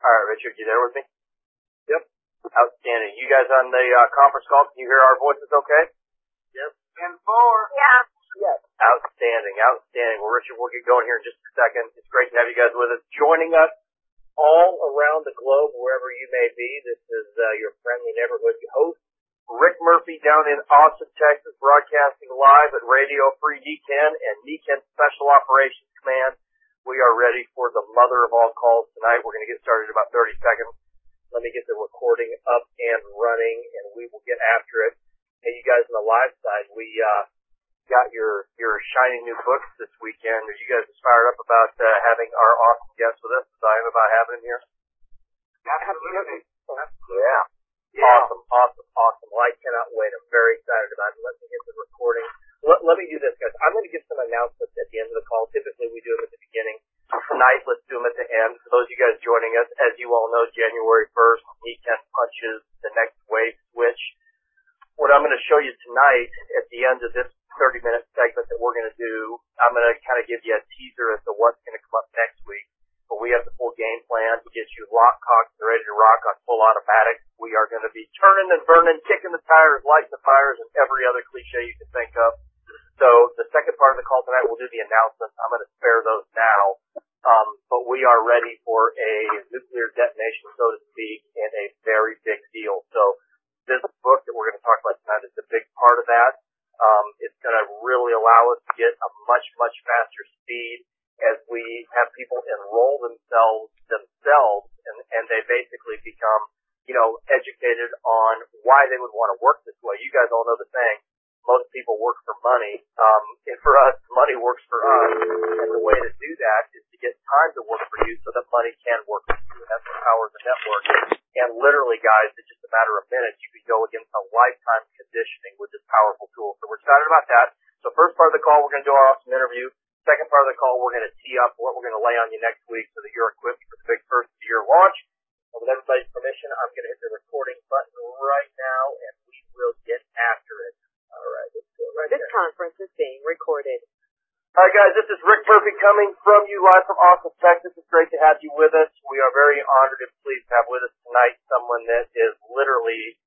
All right, Richard, you there with me? Yep. Outstanding. You guys on the conference call, can you hear our voices okay? Yep. 10-4. Yeah. Yes. Outstanding, outstanding. Well, Richard, we'll get going here in just a second. It's great to have you guys with us. Joining us all around the globe, wherever you may be, this is your friendly neighborhood host, Rick Murphy, down in Austin, Texas, broadcasting live at Radio Free NECAN and NECAN Special Operations Command. We are ready for the mother of all calls tonight. We're going to get started in about 30 seconds. Let me get the recording up and running, and we will get after it. Hey, you guys on the live side, we got your shiny new books this weekend. Are you guys as fired up about having our awesome guests with us as I am about having them here? Absolutely. Yeah. Awesome. Well, I cannot wait. I'm very excited about it. Let me get the recording. Let me do this, guys. I'm going to give some announcements at the end of the call. Typically, we do them at the beginning. Tonight, let's do them at the end. For those of you guys joining us, as you all know, January 1st, NECAN punches the next wave switch. What I'm going to show you tonight at the end of this 30-minute segment that we're going to do, I'm going to kind of give you a teaser as to what's going to come up next week. But we have the full game plan to get you locked, cocked, and ready to rock on full automatic. We are going to be turning and burning, kicking the tires, lighting the fires, and every other cliche you can think of. So the second part of the call tonight, we'll do the announcements. I'm going to spare those now. But we are ready for a nuclear detonation, so to speak, and a very big deal. So this book that we're going to talk about tonight is a big part of that. It's going to really allow us to get a much, much faster speed as we have people enroll themselves, and they basically become, educated on why they would want to work this way. You guys all know the saying, most people work for money. And for us, money works for us. And the way to do that is to get time to work for you so that money can work for you. And that's the power of the network. And literally, guys, in just a matter of minutes, you could go against a lifetime conditioning with this powerful tool. So we're excited about that. So first part of the call, we're going to do our awesome interview. Second part of the call, we're going to tee up what we're going to lay on you next week so that you're equipped for the big first of the year launch. And with everybody's permission, I'm going to hit the recording button right now, and we will get after it. All right, let's go right This conference is being recorded. All right, guys, this is Rick Murphy coming from you live from Austin, Texas. It's great to have you with us. We are very honored and pleased to have with us tonight someone that is literally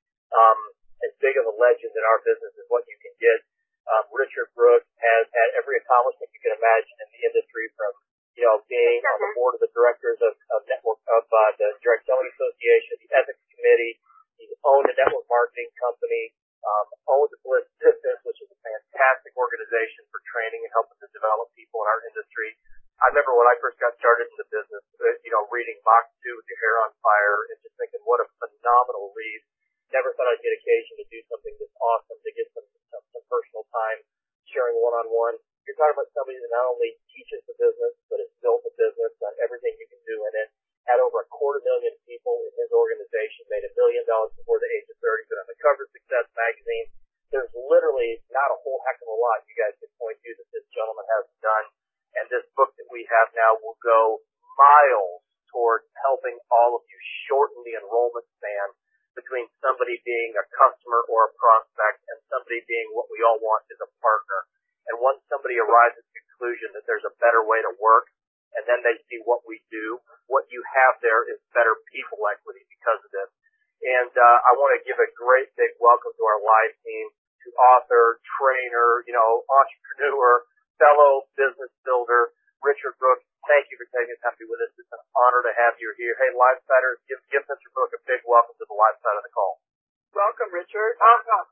as big of a legend in our business as what you can get. Richard Brooks has had every accomplishment you can imagine in the industry, from being on the board of the directors of the Direct Selling Association, the Ethics Committee. He's owned a network marketing company, owned the Bliss Business, which is a fantastic organization for training and helping to develop people in our industry. I remember when I first got started in the business, reading Mach 2 with your hair on fire and just thinking what a phenomenal read. Never thought I'd get occasion to do something this awesome, to get some personal time sharing one-on-one. You're talking about somebody that not only teaches the business, but has built a business, done everything you can do in it, had over 250,000 people in his organization, made $1 million before the age of 30, been on the cover of Success magazine. There's literally not a whole heck of a lot you guys can point to that this gentleman hasn't done. And this book that we have now will go miles towards helping all of you shorten the enrollment span between somebody being a customer or a prospect and somebody being what we all want is a partner. And once somebody arrives at the conclusion that there's a better way to work, and then they see what we do, what you have there is better people equity because of this. And I want to give a great big welcome to our live team, to author, trainer, entrepreneur, fellow business builder, Richard Brooks. Thank you for taking the time to be with us. It's an honor to have you here. Hey, live-siders, give Mr. Brooks a big welcome to the live side of the call. Welcome, Richard. Welcome.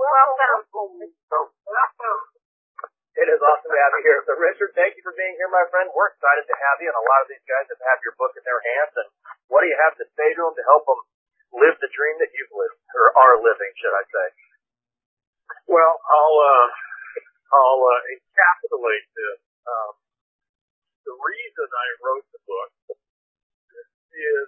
It is awesome to have you here. So, Richard, thank you for being here, my friend. We're excited to have you, and a lot of these guys have your book in their hands. And what do you have to say to them to help them live the dream that you've lived, or are living, should I say? Well, I'll encapsulate this. The reason I wrote the book is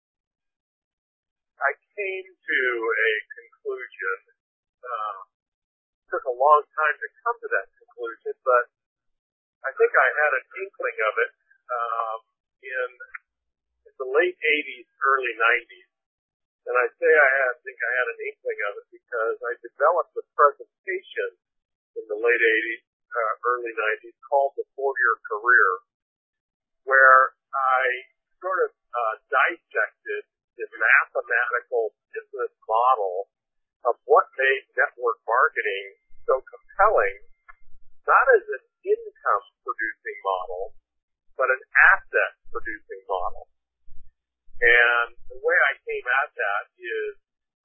I came to a conclusion. Took a long time to come to that conclusion, but I think I had an inkling of it in the late 80s, early 90s. And I say think I had an inkling of it because I developed a presentation in the late 80s, early 90s called The 4-Year Career, where I sort of dissected the mathematical business model of what made network marketing so compelling, not as an income-producing model, but an asset-producing model. And the way I came at that is,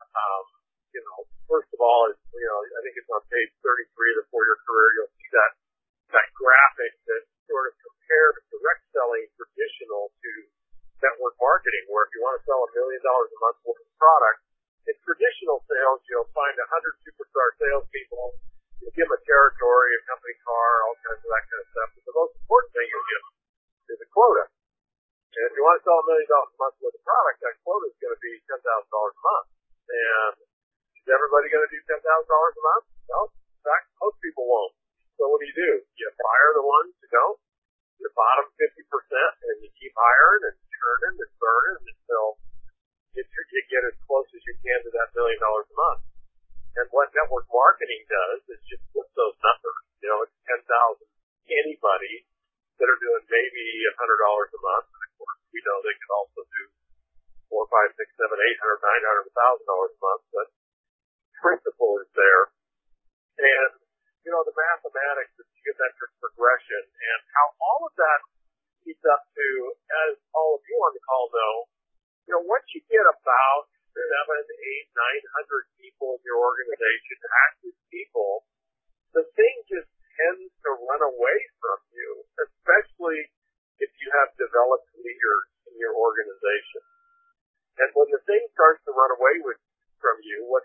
first of all, I think it's on page 33 of the For Your Career, you'll see that graphic that sort of compares direct selling traditional to network marketing, where if you want to sell $1 million a month worth of product, in traditional sales, you'll find 100 superstar salespeople, you give them a territory, a company car, all kinds of that kind of stuff. But the most important thing you give them is a quota. And if you want to sell $1 million a month worth of product, that quota is going to be $10,000 a month. And is everybody going to do $10,000 a month? No. In fact, most people won't. So what do? You fire the ones who don't. You bottom 50%, and you keep hiring and churning and burning until you get as close as you can to that $1 million a month. And what network marketing does is just flip those numbers. It's 10,000 anybody that are doing maybe $100 a month. And of course, we know they can also do $400, $500, $600, $700, $800, $900, $1,000 a month. But principle is there. And, the mathematics, the geometric progression, and how all of that leads up to, as all of you on the call know, once you get about 700, 800, 900 people in your organization, active people, the thing just tends to run away from you, especially if you have developed leaders in your organization. And when the thing starts to run away from you, what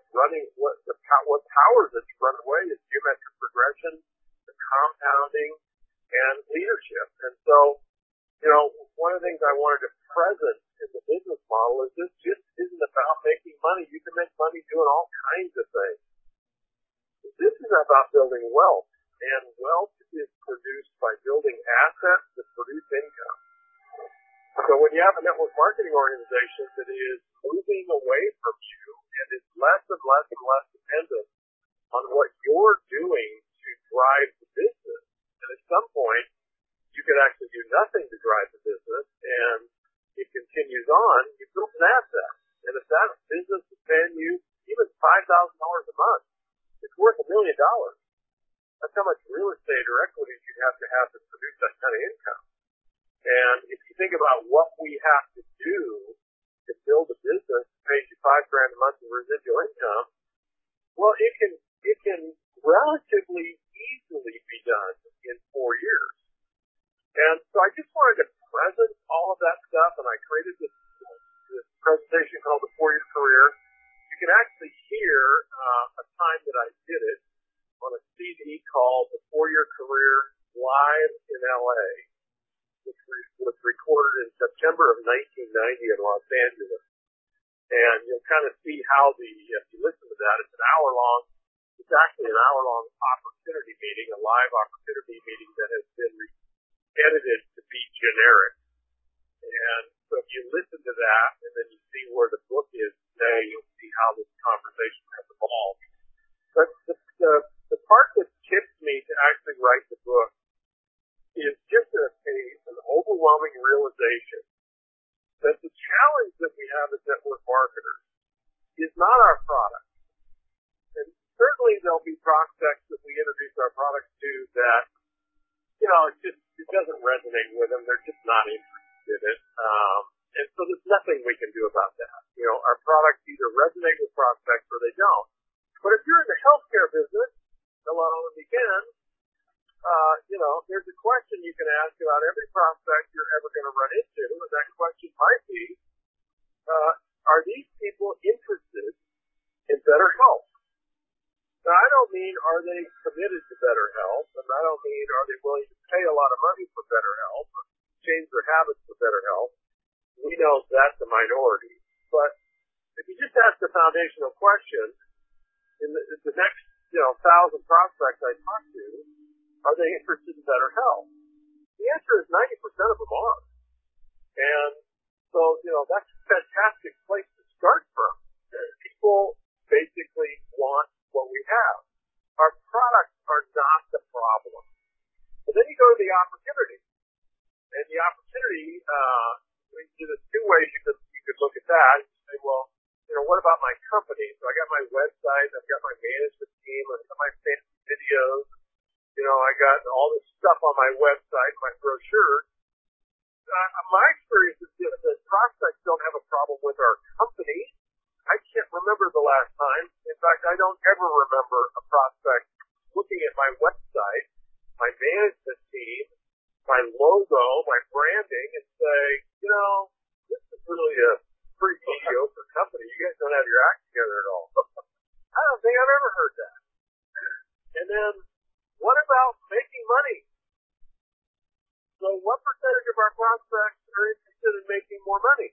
powers it to run away is geometric progression, the compounding, and leadership. And so, one of the things I wanted to present in the business model is this just isn't about making money. You can make money doing all kinds of things. This is about building wealth, and wealth is produced by building assets that produce income. So when you have a network marketing organization that is moving away from you and is less and less and less dependent on what you're doing to drive the business, and at some point you can actually do nothing to drive the business, and it continues on, you build an asset. And if that business is paying you even $5,000 a month, it's worth $1 million. That's how much real estate or equity you have to produce that kind of income. And if you think about what we have to do to build a business that pays you $5,000 a month in residual income, well, it can relatively easily be done in 4 years. And so I just wanted to present all of that stuff, and I created this presentation called The For Your Career. You can actually hear a time that I did it on a CD called The For Your Career Live in LA, which was recorded in September of 1990 in Los Angeles. And you'll kind of see how if you listen to that, it's actually an hour-long opportunity meeting, a live opportunity meeting that has been edited to be generic. And so if you listen to that and then you see where the book is today, you'll see how this conversation has evolved. But the part that tipped me to actually write the book is just an overwhelming realization that the challenge that we have as network marketers is not our product. And certainly there'll be prospects that we introduce our products to that, it doesn't resonate with them. They're just not interested in it. And so there's nothing we can do about that. Our products either resonate with prospects or they don't. But if you're in the healthcare business, hello again, there's a question you can ask about every prospect you're ever going to run into, and that question might be, are these people interested in better health? Now, I don't mean are they committed to better health, and I don't mean are they willing to pay a lot of money for better health or change their habits for better health. We know that's a minority. But if you just ask the foundational question, in the next 1,000 prospects I talk to, are they interested in better health? The answer is 90% of them are. And so, that's a fantastic place to start from. People basically want what we have. Our products are not the problem. But then you go to the opportunity. And the opportunity, there's two ways you could could look at that and say, well, what about my company? So I got my website, I've got my management team, I've got my fancy videos, I got all this stuff on my website, my brochure. My experience is that prospects don't have a problem with our company. I can't remember the last time. In fact, I don't ever remember a prospect looking at my website, my management team, my logo, my branding, and say, this is really a pretty mediocre company. You guys don't have your act together at all. I don't think I've ever heard that. And then, what about making money? So what percentage of our prospects are interested in making more money?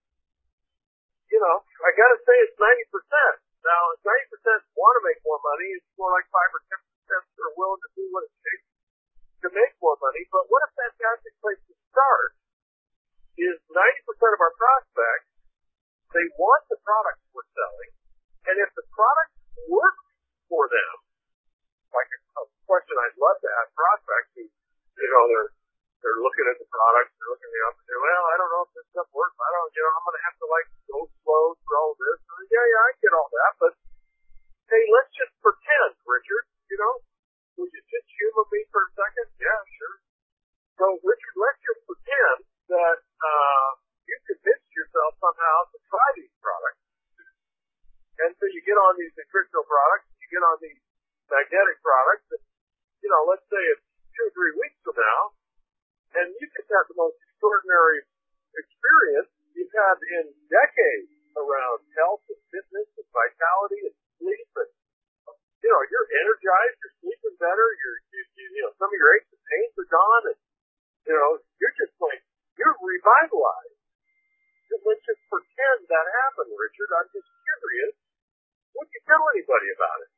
I got to say it's 90%. Now, if 90% want to make more money, it's more like 5 or 10% are willing to do what it takes to make more money. But what a fantastic place to start is 90% of our prospects, they want the products we're selling, and if the products work for them, like a question I'd love to ask prospects who, they're looking at the products, they're looking at the opportunity. Well, I don't know if this stuff works. I'm going to have to go slow through all this. Yeah, I get all that, but hey, let's just pretend, Richard. Would you just humor me for a second? Yeah, sure. So, Richard, let's just pretend that you convinced yourself somehow to try these products, and so you get on these nutritional products, you get on these magnetic products, and let's say it's 2 or 3 weeks from now. And you just have the most extraordinary experience you've had in decades around health and fitness and vitality and sleep. And, you're energized, you're sleeping better, some of your aches and pains are gone, and, you're just you're revitalized. So let's just pretend that happened, Richard. I'm just curious. Would you tell anybody about it?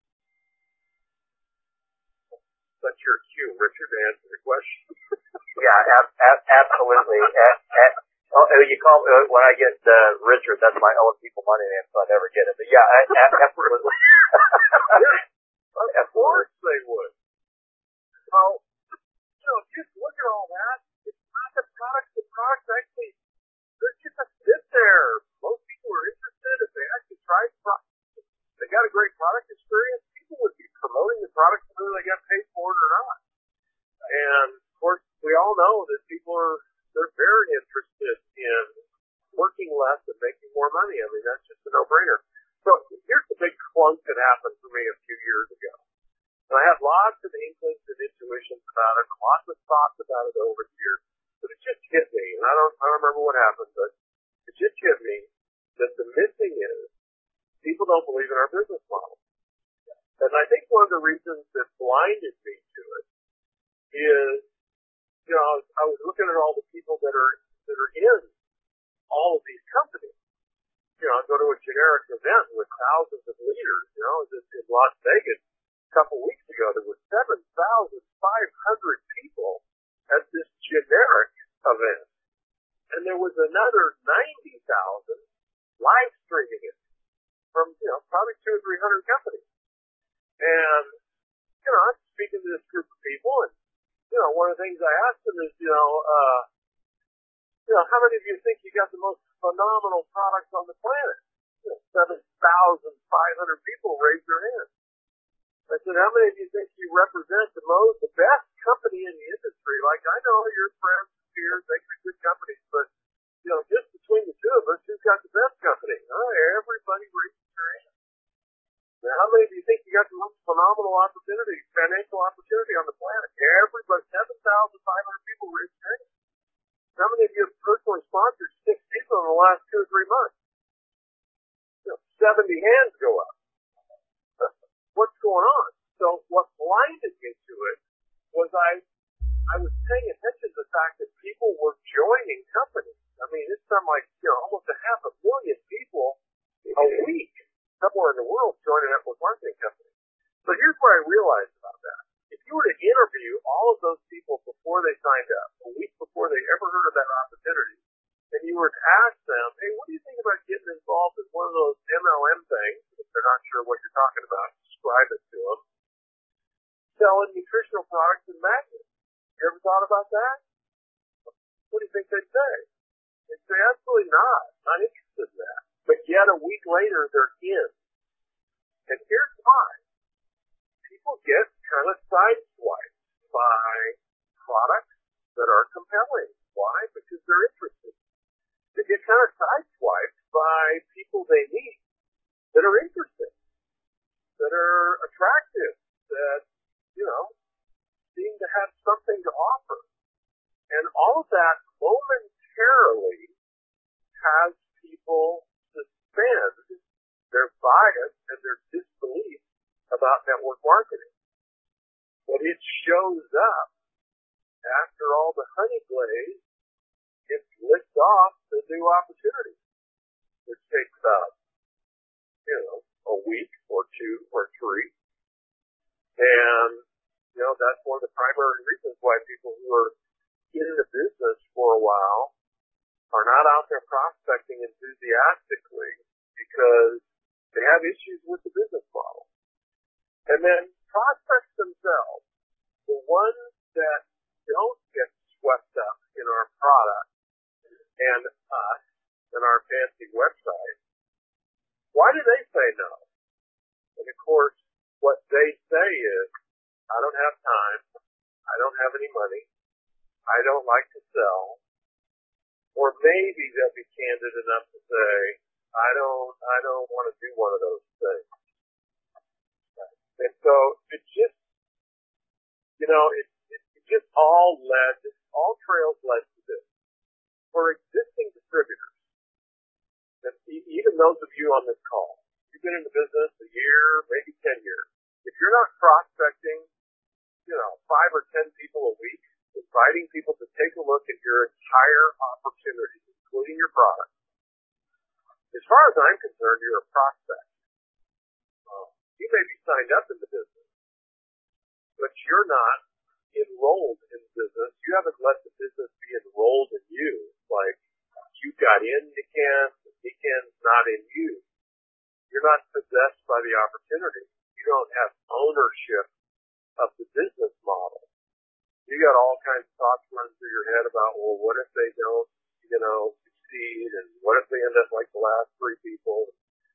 That's your cue, Richard, to answer the question. Yeah, absolutely. You call when I get Richard, that's my own people money name, so I never get it. But yeah, absolutely. Of course they would. So, just look at all that. It's not the products. The products actually, they're just a fit there. Most people are interested if they actually tried the product. They got a great product experience. People would be promoting the product whether they got paid for it or not. And of course, we all know that they're very interested in working less and making more money. I mean, that's just a no-brainer. So here's the big clunk that happened for me a few years ago. And I had lots of inklings and intuitions about it, and lots of thoughts about it over the years. But it just hit me, and I don't remember what happened, but it just hit me that the missing is people don't believe in our business model. And I think one of the reasons that blinded me to it is, I was looking at all the people that are in all of these companies. I go to a generic event with thousands of leaders. In Las Vegas a couple weeks ago, there were 7,500 people at this generic event, and there was another 90,000 live streaming it from probably 200 or 300 companies. And I'm speaking to this group of people, and one of the things I asked them is, how many of you think you got the most phenomenal products on the planet? 7,500 people raised their hands. I said, how many of you think you represent the best company in the industry? Like, I know your friends, peers, they got good companies, but, just between the two of us, who's got the best company? Everybody raises their hands. Now, how many of you think you got the most phenomenal opportunity, financial opportunity on the planet? Everybody, 7,500 people raised their hands. How many of you have personally sponsored 6 people in the last 2 or 3 months? 70 hands go up. What's going on? So what blinded me to it was I was paying attention to the fact that people were joining companies. I mean, it's something like, almost 500,000 people a week somewhere in the world joining network marketing companies. So here's what I realized about that. If you were to interview all of those people before they signed up, a week before they ever heard of that opportunity, and you were to ask them, hey, what do you think about getting involved in one of those MLM things, if they're not sure what you're talking about, describe it to them, selling nutritional products and magnets. You ever thought about that? What do you think they'd say? They'd say, absolutely not interested in that. But yet a week later, they're in. And here's why. People get kind of sideswiped by products that are compelling. Why? Because they're interested. They get kind of sideswiped by people they meet that are interested, that are attractive, that, seem to have something to offer. And all of that momentarily has people suspend their bias and their disbelief about network marketing. But it shows up after all the honey glaze gets licked off the new opportunity, which takes about, a week or two or three. And, that's one of the primary reasons why people who are in the business for a while are not out there prospecting enthusiastically because they have issues with the business model. And then prospects themselves, the ones that don't get swept up in our product and us and our fancy website, why do they say no? And of course, what they say is, I don't have time, I don't have any money, I don't like to sell, or maybe they'll be candid enough to say, I don't want to do one of those things. And so it just, it just all trails led to this. For existing distributors, and even those of you on this call, you've been in the business a year, maybe 10 years. If you're not prospecting, 5 or 10 people a week, inviting people to take a look at your entire opportunity, including your product, as far as I'm concerned, you're a prospect. You may be signed up in the business, but you're not enrolled in the business. You haven't let the business be enrolled in you. Like, you got in Niken's not in you. You're not possessed by the opportunity. You don't have ownership of the business model. You got all kinds of thoughts running through your head about, well, what if they don't, succeed, and what if they end up like the last 3 people?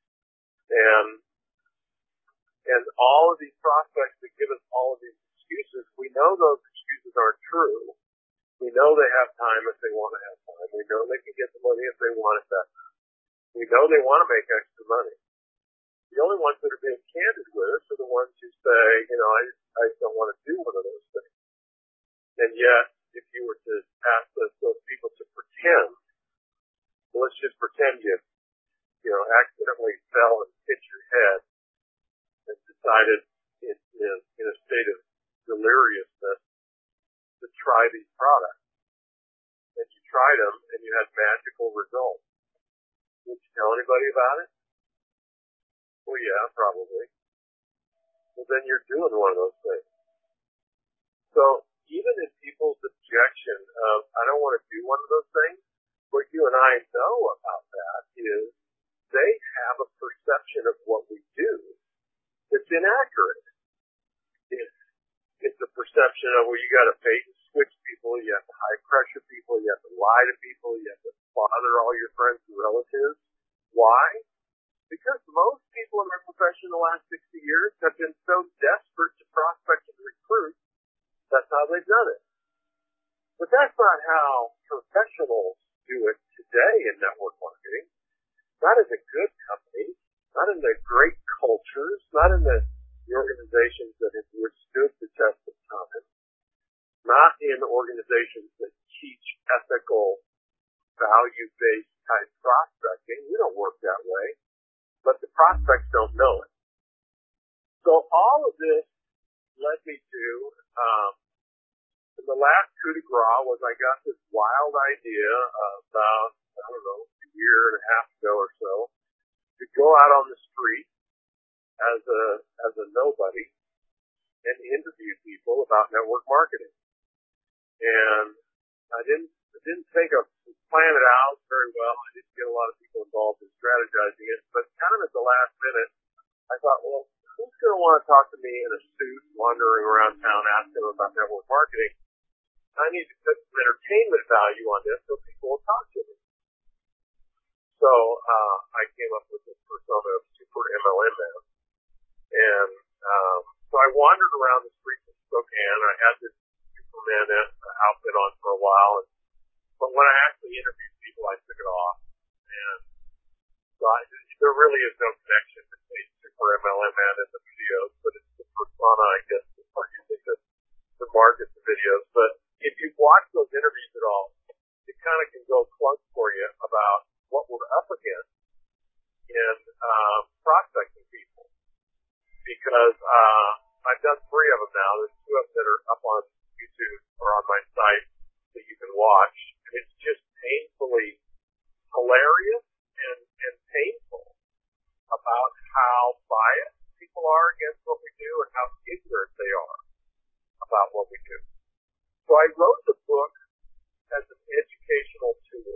And all of these prospects that give us all of these excuses, we know those excuses aren't true. We know they have time if they want to have time. We know they can get the money if they want it that time. We know they want to make extra money. The only ones that are being candid with us are the ones who say, I just don't want to do one of those things. And yet, if you were to ask those people to pretend, let's just pretend you accidentally fell and hit your head and decided in a state of deliriousness to try these products. And you tried them and you had magical results. Would you tell anybody about it? Well, yeah, probably. Well, then you're doing one of those things. So even in people's objection of, I don't want to do one of those things, what you and I know about that is they have a perception of what we do that's inaccurate. It's a perception of, well, you got to bait and switch people, you have to high pressure people, you have to lie to people, you have to bother all your friends and relatives. Why? Because most people in their profession in the last 60 years have been so desperate to prospect and recruit, that's how they've done it. But that's not how professionals do it today in network marketing. Not in the good companies, not in the great cultures, not in the organizations that have withstood the test of time, not in organizations that teach ethical, value-based type prospecting. We don't work that way, but the prospects don't know it. So all of this led me to, the last coup de grace was I got this wild idea about, a year and a half ago or so, to go out on the street as a nobody and interview people about network marketing. And I didn't think of plan it out very well. I didn't get a lot of people involved in strategizing it, but kind of at the last minute, I thought, well, who's going to want to talk to me in a suit wandering around town asking them about network marketing? I need to put some entertainment value on this so people will talk to me. came up with this persona of Super MLM Man. And so I wandered around the streets of Spokane. I had this Superman outfit on for a while, but when I actually interviewed people, I took it off. And so there really is no connection between Super MLM Man and the videos, but it's the persona, I guess, that are using to market the videos. But if you watch those interviews at all, it kind of can go close for you about what we're up against in prospecting people. Because I've done 3 of them now. There's 2 of them that are up on YouTube or on my site that you can watch. And it's just painfully hilarious and painful about how biased people are against what we do and how ignorant they are about what we do. So I wrote the book as an educational tool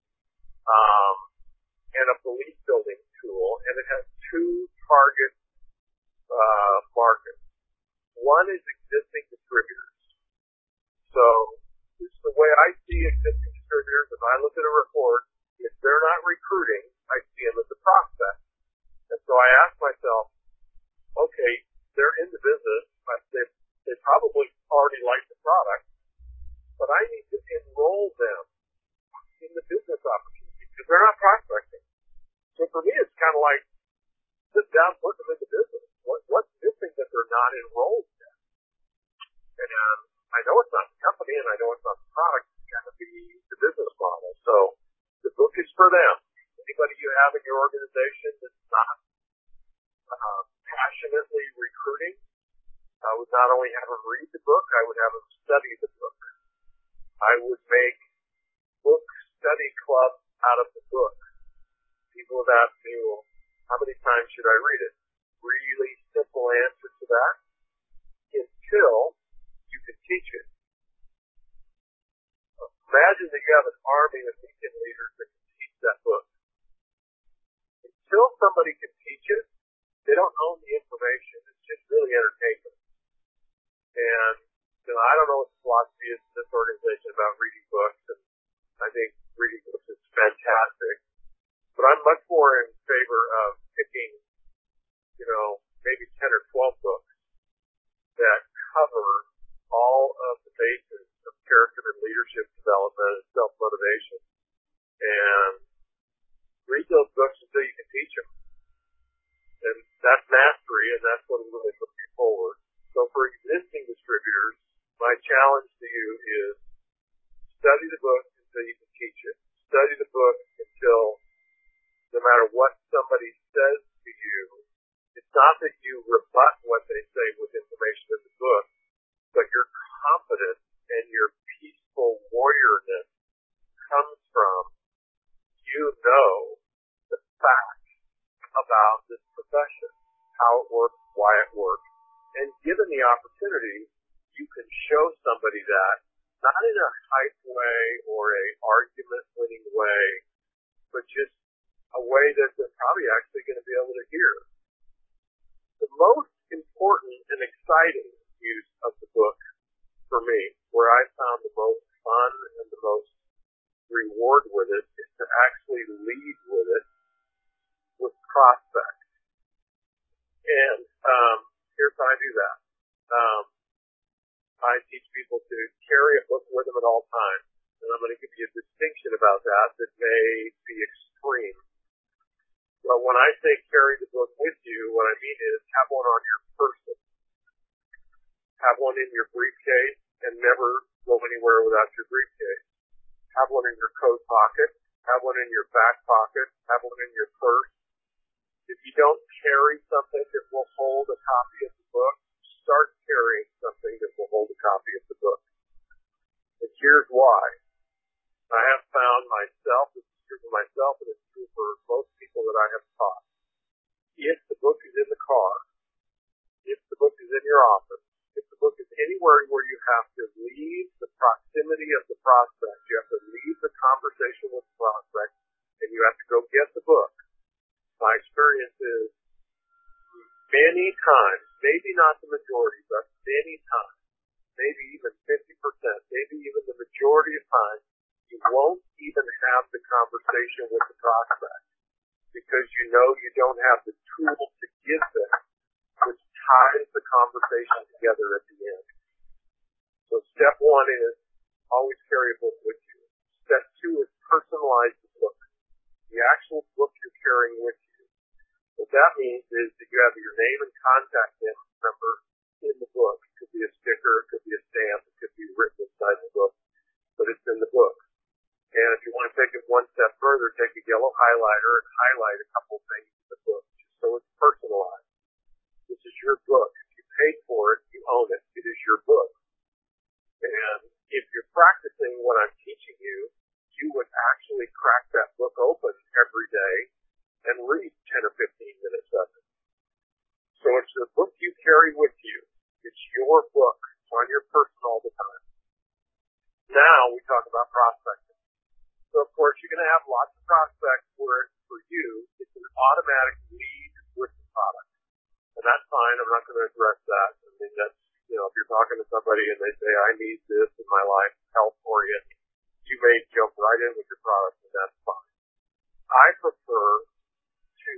and a belief building tool, and it has 2 target markets. One is existing distributors. So this is the way I see existing distributors. If I look at a report, if they're not recruiting, I see them as a prospect. And so I ask myself, okay, they're in the business. They probably already like the product, but I need to enroll them in the business opportunity because they're not prospecting. So for me, it's kind of like sit down, put them in the business. What's missing that they're not enrolled yet? And I know it's not the company, and I know it's not the product. It's got to be the business model. So the book is for them. Anybody you have in your organization that's not passionately recruiting, I would not only have them read the book, I would have them study the book. I would make book study club out of the book. People have asked me, well, how many times should I read it? Really simple answer to that. Until you can teach it. Imagine that you have an army of weekend leaders that can teach that book. Until somebody can teach it, they don't own the information. It's just really entertainment. And I don't know what the philosophy is in this organization about reading books, and I think reading books is fantastic. But I'm much more in favor of picking, maybe 10 or 12 books that cover all of the bases of character and leadership development and self-motivation. And read those books until you can teach them. And that's mastery, and that's what really puts you forward. So for existing distributors, my challenge to you is study the book until you can teach it. Study the book until no matter what somebody says to you, it's not that you rebut what they say with information in the book, but your confidence and your peaceful warriorness comes from the facts about this profession, how it works, why it works. And given the opportunity, you can show somebody that, not in a hype way or a argument-winning way, but just a way that they're probably actually going to be able to hear. The most important and exciting use of the book for me, where I found the most fun and the most reward with it, is to actually lead with it with prospects. And here's how I do that. I teach people to carry a book with them at all times. And I'm going to give you a distinction about that may be extreme. But when I say carry the book with you, what I mean is have one on your person. Have one in your briefcase and never go anywhere without your briefcase. Have one in your coat pocket. Have one in your back pocket. Have one in your purse. If you don't carry something that will hold a copy of the book, start carrying something that will hold a copy of the book. And here's why. I have found myself, this is true for myself and it's true for most people that I have taught. If the book is in the car, if the book is in your office, if the book is anywhere where you have to leave the proximity of the prospect, you have to leave the conversation with the prospect, and you have to go get the book. My experience is many times, maybe not the majority, but many times, maybe even 50%, maybe even the majority of times, you won't even have the conversation with the prospect. because you know you don't have the tool to give them, which ties the conversation together at the end. So step one is always carry a book with you. Step two is personalize the book, the actual book you're carrying with you. What that means is that you have your name and contact number in the book. It could be a sticker, it could be a stamp, it could be written inside the book, but it's in the book. And if you want to take it one step further, take a yellow highlighter and highlight a couple things in the book, just so it's personalized. This is your book. If you paid for it, you own it. It is your book. And if you're practicing what I'm teaching you, you would actually crack that book open every day and read 10 or 15 minutes of it. So it's the book you carry with you. It's your book. It's on your person all the time. Now we talk about prospecting. So of course you're going to have lots of prospects where for you it's an automatic lead with the product. And that's fine. I'm not going to address that. I mean, that's, if you're talking to somebody and they say, I need this in my life, health oriented, you may jump right in with your product and that's fine. I prefer to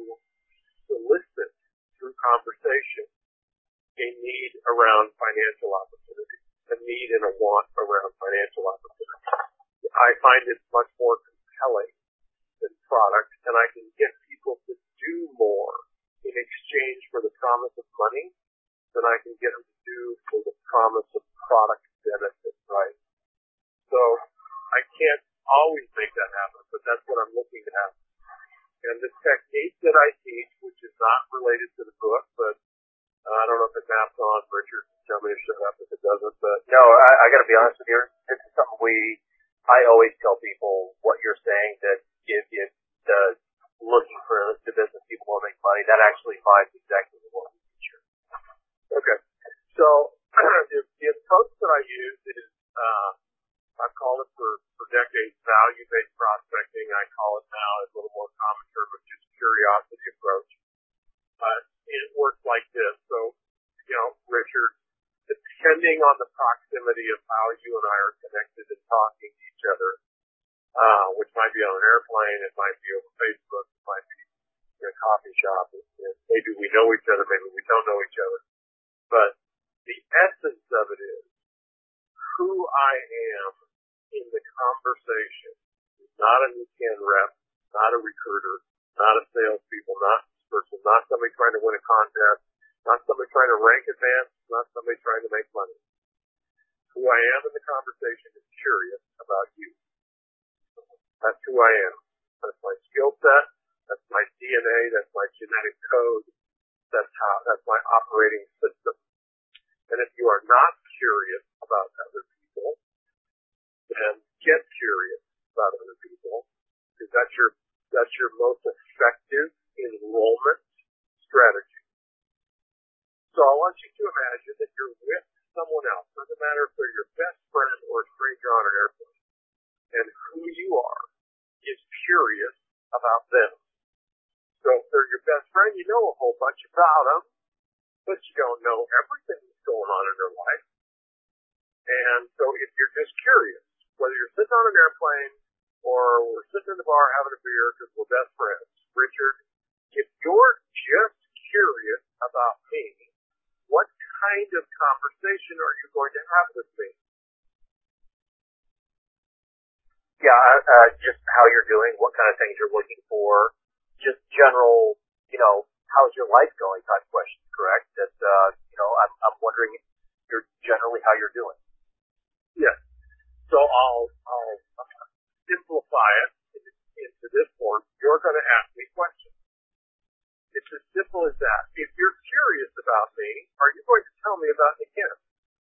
solicit through conversation a need around financial opportunity, a need and a want around financial opportunity. I find it much more compelling than product, and I can get people to do more in exchange for the promise of money than I can get them to do for the promise of product benefit, right? So I can't always make that happen, but that's what I'm looking to happen. And the technique that I teach, which is not related to the book, but I don't know if it maps on. Richard, tell me to shut up if it doesn't. But no, I got to be honest with you. This is something I always tell people what you're saying, that if looking for the business people will make money, that actually finds exactly what we teach here. Okay. So the approach that I use is, I've called it for decades value-based prospecting. I call it now a little more common term of just curiosity approach. It works like this. So, Richard, depending on the proximity of how you and I are connected and talking to each other, which might be on an airplane, it might be over Facebook, it might be in a coffee shop, maybe we know each other, maybe we don't know each other. But the essence of it is who I am in the conversation is not a new can rep, not a recruiter, not a salespeople, not this person, not somebody trying to win a contest, not somebody trying to rank advance, not somebody trying to make money. Who I am in the conversation is curious about you. That's who I am. That's my skill set. That's my DNA. That's my genetic code. That's my operating system. And if you are not curious about other people, then get curious about other people, because that's your most effective enrollment strategy. So I want you to imagine that you're with someone else. Doesn't matter if they're your best friend or a stranger on an airplane. And who you are is curious about them. So if they're your best friend, you know a whole bunch about them, but you don't know everything that's going on in their life. And so if you're just curious, whether you're sitting on an airplane or we're sitting in the bar having a beer because we're best friends, Richard, if you're just curious about me, what kind of conversation are you going to have with me? Yeah, just how you're doing, what kind of things you're looking for, just general, how's your life going type questions, correct? That, I'm wondering generally how you're doing. Yes. So I'll simplify it into this form. You're going to ask me questions. It's as simple as that. If you're curious about me, are you going to tell me about Nikin?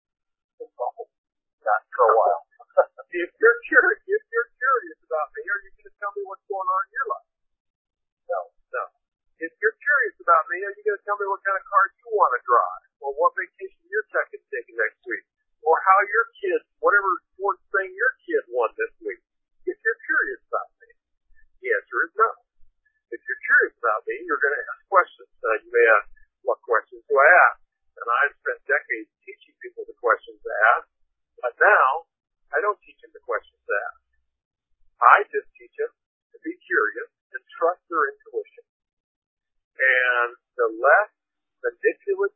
Not for a while. If you're curious about me, are you going to tell me what's going on in your life? No. If you're curious about me, are you going to tell me what kind of car you want to drive, or what vacation your taking next week, or how your kids, whatever sports thing your kid won this week? If you're curious about me, the answer is no. If you're curious about me, you're going to ask questions. You may ask, what questions do I ask? And I've spent decades teaching people the questions to ask, but now I don't teach them the questions to ask. I just teach them to be curious and trust their intuition. are less manipulative.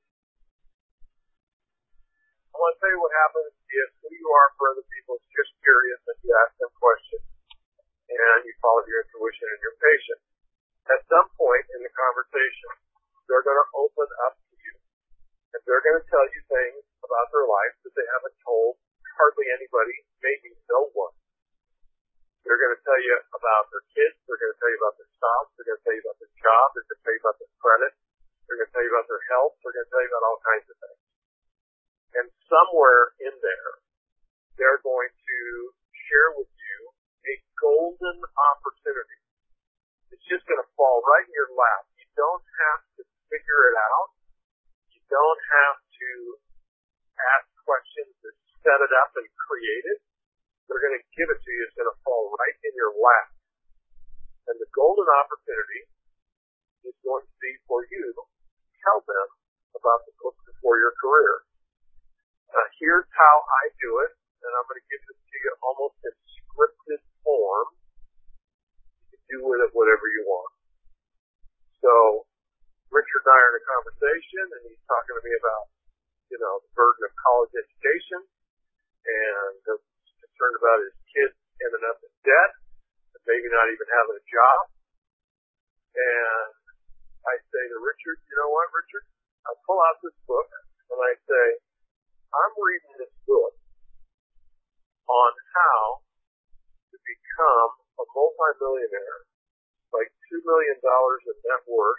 I want to tell you what happens if who you are for other people is just curious and you ask them questions and you follow your intuition and you're patient. At some point in the conversation, they're going to open up to you and they're going to tell you things about their life that they haven't told hardly anybody, maybe no one. They're going to tell you about their kids. They're going to tell you about their spouse. They're going to tell you about their job. They're going to tell you about their credit. They're going to tell you about their health. They're going to tell you about all kinds of things. And somewhere in there, they're going to share with you a golden opportunity. It's just going to fall right in your lap. You don't have to figure it out. You don't have to ask questions that set it up and create it. They're going to give it to you. It's going to fall right in your lap. And the golden opportunity is going to be for you to tell them about the book before your career. Here's how I do it, and I'm going to give it to you almost in scripted form. You can do with it whatever you want. So, Richard and I are in a conversation, and he's talking to me about, the burden of college education, and he's concerned about his kids ending up in debt, and maybe not even having a job. And I say to Richard, you know what, Richard? I pull out this book, and I say, I'm reading this book on how to become a multimillionaire, like $2 million in net worth,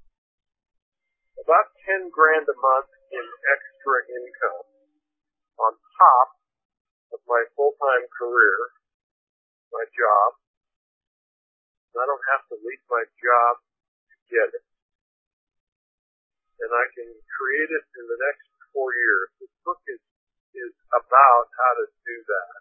about 10 grand a month in extra income on top of my full-time career, my job. I don't have to leave my job to get it. And I can create it in the next 4 years. This book is about how to do that.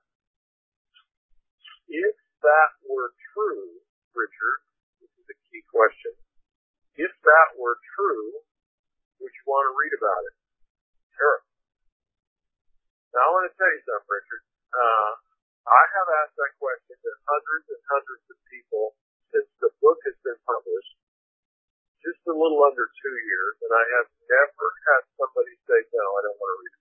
If that were true, Richard, this is a key question. If that were true, would you want to read about it? Sure. Now I want to tell you something, Richard. I have asked that question to hundreds and hundreds of people since the book has been published, just a little under 2 years, and I have never had somebody say, no, I don't want to read it.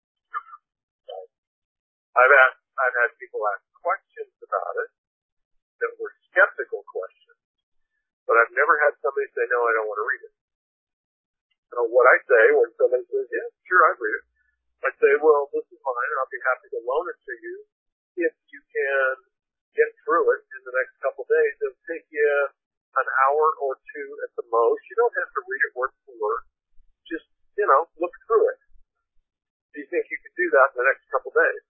I've had people ask questions about it that were skeptical questions, but I've never had somebody say, no, I don't want to read it. So what I say when somebody says, yeah, sure, I'd read it, I say, well, this is mine, and I'll be happy to loan it to you if you can get through it in the next couple of days. It'll take you an hour or two at the most. You don't have to read it word for word. Just, look through it. Do you think you could do that in the next couple of days?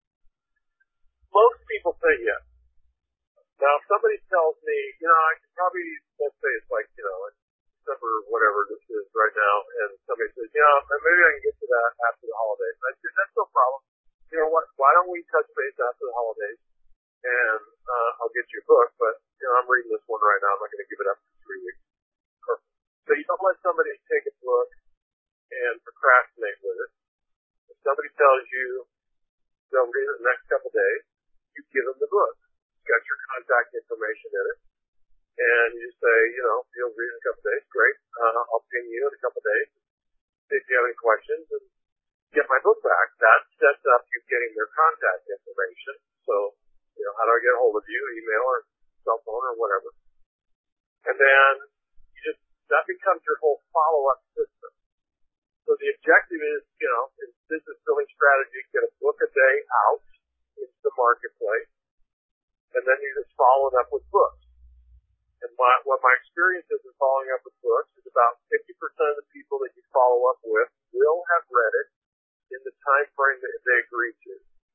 Most people say yes. Now, if somebody tells me, I can probably, let's say it's like, December, whatever this is right now, and somebody says, maybe I can get to that after the holidays. I say, that's no problem. You know what? Why don't we touch base after the holidays, and I'll get you a book, but, I'm reading this one right now. I'm not going to give it up for 3 weeks. Perfect. So you don't let somebody take a book and procrastinate with it. If somebody tells you they'll read it in the next couple of days, you give them the book. It's got your contact information in it. And you just say, you'll read it in a couple of days. Great. I'll ping you in a couple of days. See if you have any questions and get my book back. That sets up you getting their contact information. So, how do I get a hold of you? Email or cell phone or whatever. And then that becomes your whole follow-up system. So the objective is, in business building strategy, get a book a day out into the marketplace. And then you just follow it up with books. And what my experience is in following up with books is about 50% of the people that you follow up with will have read it in the time frame that they agreed to.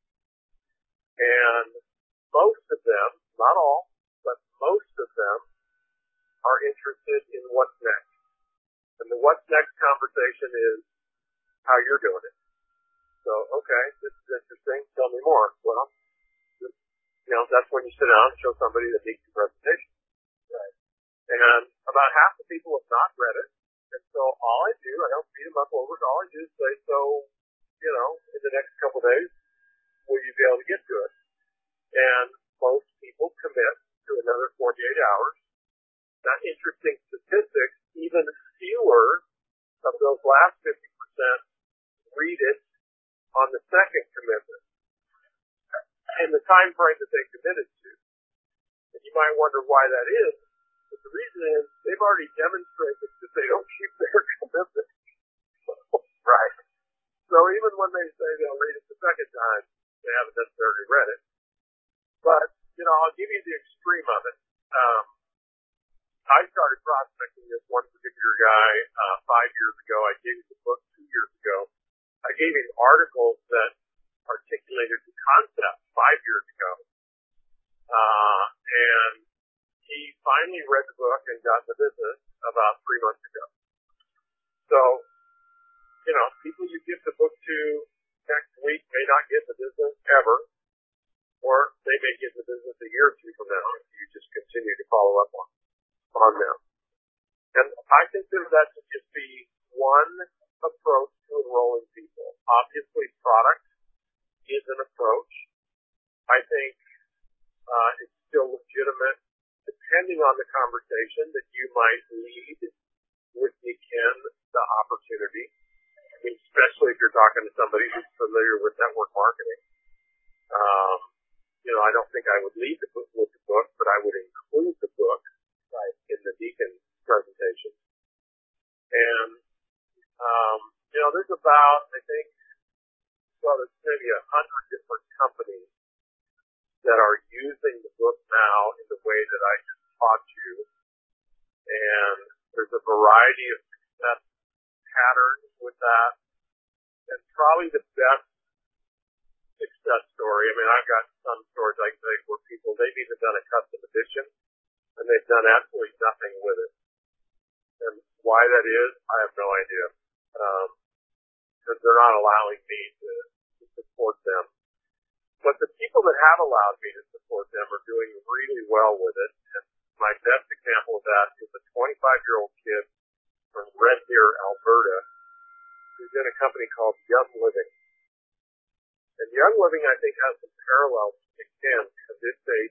And most of them, not all, but most of them are interested in what's next. And the what's next conversation is how you're doing it. So, okay, this is interesting. Tell me more. Well, that's when you sit down and show somebody the neat presentation. Right. And about half the people have not read it. And so all I do, I don't beat them up over it. All I do is say, so, in the next couple of days, will you be able to get to it? And most people commit to another 48 hours. Now, interesting statistics, even fewer of those last 50% read it on the second commitment in the time frame that they committed to. And you might wonder why that is. But the reason is they've already demonstrated that they don't keep their commitment. Right. So even when they say they'll read it the second time, they haven't necessarily read it. But, I'll give you the extreme of it. I started prospecting this one particular guy 5 years ago. I gave him the book 2 years ago. I gave him articles that articulated the concept 5 years ago. And he finally read the book and got the business about 3 months ago. So, people you give the book to next week may not get the business ever, or they may get the business a year or two from now if you just continue to follow up on them. And I consider that to just be one approach to enrolling people. Obviously, product is an approach. I think it's still legitimate, depending on the conversation, that you might lead with the opportunity. I mean, especially if you're talking to somebody who's familiar with network marketing. I don't think I would lead with the book, but I would include the book in the Deacon presentation. And, there's about, I think, there's maybe 100 different companies that are using the book now in the way that I just taught you. And there's a variety of success patterns with that. And probably the best success story, I've got some stories I can tell you where they've even done a custom edition, and they've done absolutely nothing with it. And why that is, I have no idea. Because they're not allowing me to support them. But the people that have allowed me to support them are doing really well with it. And my best example of that is a 25-year-old kid from Red Deer, Alberta, who's in a company called Young Living. And Young Living, I think, has some parallels to McKim, because it's a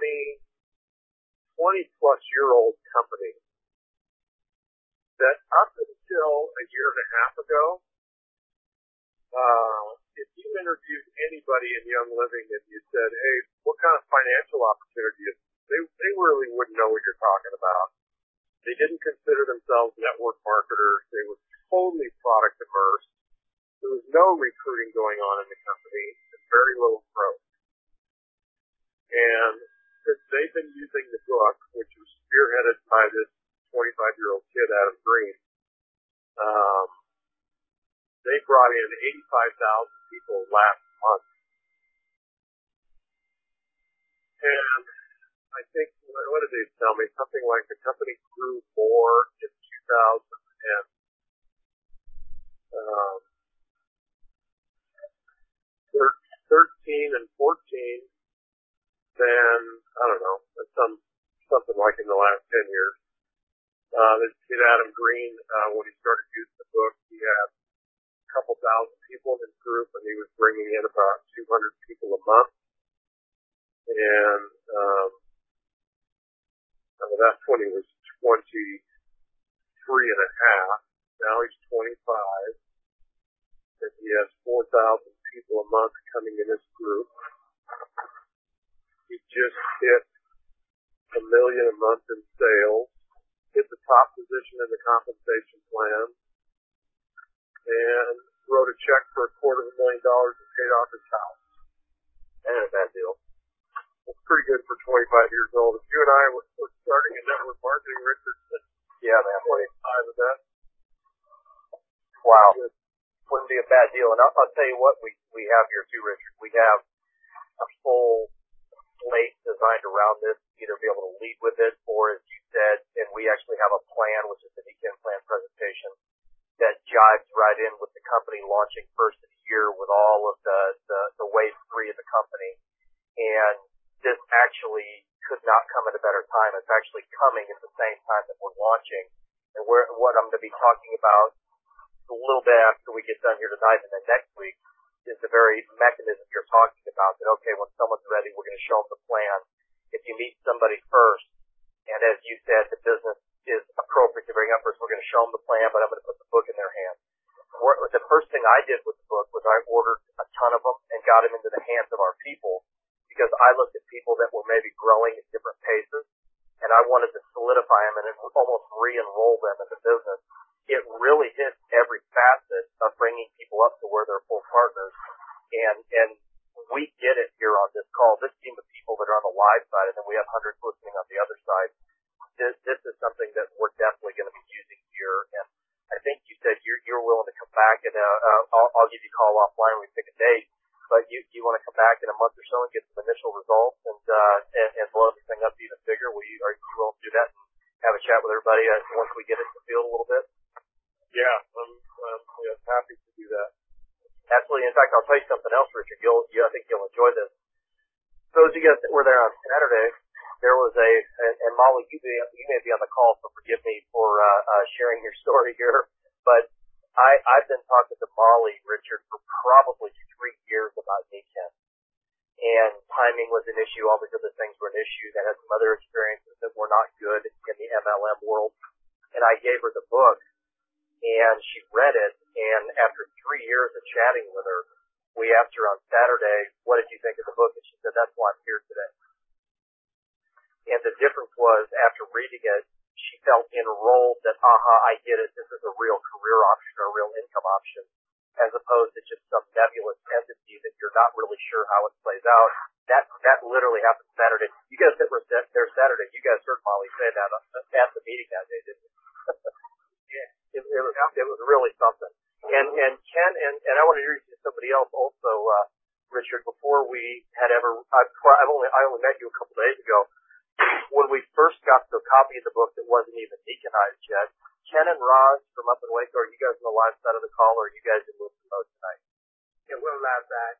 20-plus-year-old company that up until a year and a half ago, if you interviewed anybody in Young Living and you said, hey, what kind of financial opportunity is they really wouldn't know what you're talking about. They didn't consider themselves network marketers. They were totally product immersed. There was no recruiting going on in the company and very little growth. And since they've been using the book, which was spearheaded by this 25-year-old kid, Adam Green, they brought in 85,000 people last month. And I think, what did they tell me? Something like the company grew more in 2013 and 14 than, I don't know, something like in the last 10 years. This kid, Adam Green, when he started using the book, he had a couple thousand people in his group, and he was bringing in about 200 people a month. And that's when he was 23 and a half. Now he's 25. And he has 4,000 people a month coming in his group. He just hit $1 million a month in sales, hit the top position in the compensation plan, and wrote a check for $250,000 and paid off his house. That ain't a bad deal. It's pretty good for 25 years old. If you and I were starting in network marketing, Richard, yeah, man, 25 of that. Wow. Wouldn't be a bad deal. And I'll tell you what we have here too, Richard. We have a full slate designed around this, either be able to lead with it, or as you said, and we actually have a plan, which is the DKIM plan presentation, that jives right in with the company launching first of the year with all of the wave 3 of the company. And this actually could not come at a better time. It's actually coming at the same time that we're launching. And what I'm going to be talking about a little bit after we get done here tonight and then next week is the very mechanism you're talking about, that, okay, when someone's ready, we're going to show them the plan. If you meet somebody first, and as you said, the business is appropriate to bring up. First, we're going to show them the plan, but I'm going to put the book in their hands. The first thing I did with the book was I ordered a ton of them and got them into the hands of our people because I looked at people that were maybe growing at different paces, and I wanted to solidify them and almost re-enroll them in the business. It really hit every facet of bringing people up to where they're full partners, and we get it here on this call. This team of people that are on the live side, and then we have hundreds listening on the other side. This is something that we're definitely going to be using here, and I think you said you're willing to come back, and I'll give you a call offline when we pick a date. But you want to come back in a month or so and get some initial results and blow everything up even bigger? Are you willing to do that and have a chat with everybody once we get it in the field a little bit? Yeah, I'm happy to do that. Absolutely. In fact, I'll tell you something else, Richard. I think you'll enjoy this. Those of you guys that were there on Saturday, there was and Molly, you may be on the call, so forgive me for sharing your story here, but I've been talking to Molly, Richard, for probably 3 years about Niken. And timing was an issue, all these other things were an issue. That had some other experiences that were not good in the MLM world. And I gave her the book, and she read it, and after 3 years of chatting with her, we asked her on Saturday, what did you think of the book? And she said, that's why I'm here today. And the difference was, after reading it, she felt enrolled that, I get it, this is a real career option or a real income option, as opposed to just some nebulous entity that you're not really sure how it plays out. That literally happened Saturday. You guys that were there Saturday, you guys heard Molly say that at the meeting that day, didn't you? Yeah. It was really something. And Ken, and I want to introduce you to somebody else also, Richard, before we had ever, I only met you a couple days ago. When we first got the copy of the book that wasn't even Nikenized yet, Ken and Roz from up in Waco, are you guys on the live side of the call, or are you guys in listen mode tonight? Yeah, we're live side.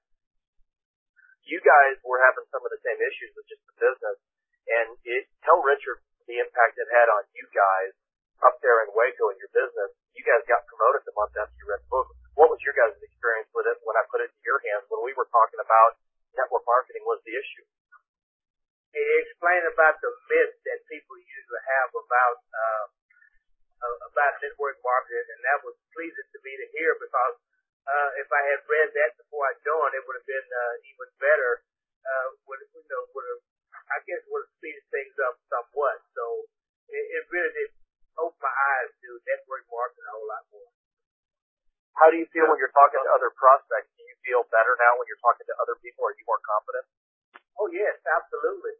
You guys were having some of the same issues with just the business, and tell Richard the impact it had on you guys up there in Waco in your business. You guys got promoted the month after you read the book. What was your guys' experience with it when I put it in your hands when we were talking about network marketing was the issue? He explained about the myth that people usually have about network marketing, and that was pleasing to me to hear because if I had read that before I joined, it would have been even better. Would have speeded things up somewhat. So it really did open my eyes to network marketing a whole lot more. How do you feel when you're talking to other prospects? Do you feel better now when you're talking to other people? Are you more confident? Oh yes, absolutely.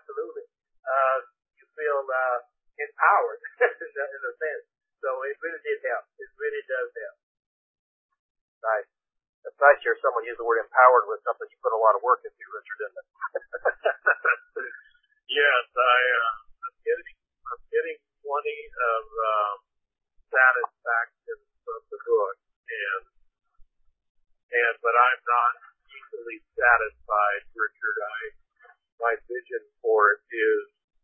You feel empowered in a sense. So it really did help. It really does help. Nice. It's nice to hear someone use the word empowered with something you put a lot of work into, Richard, isn't it? Yes, I'm getting plenty of satisfaction from the book, but I'm not easily satisfied, Richard. My vision for it is,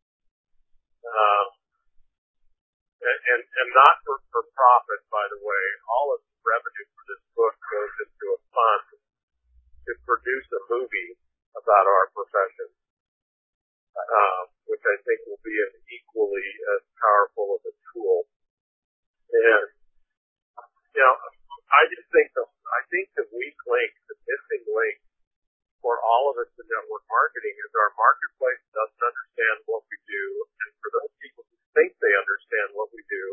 and not for profit, by the way. All of the revenue for this book goes into a fund to produce a movie about our profession, which I think will be an equally as powerful of a tool. And, I think the weak link, the missing link for all of us in network marketing is our marketplace doesn't understand what we do. And for those people who think they understand what we do,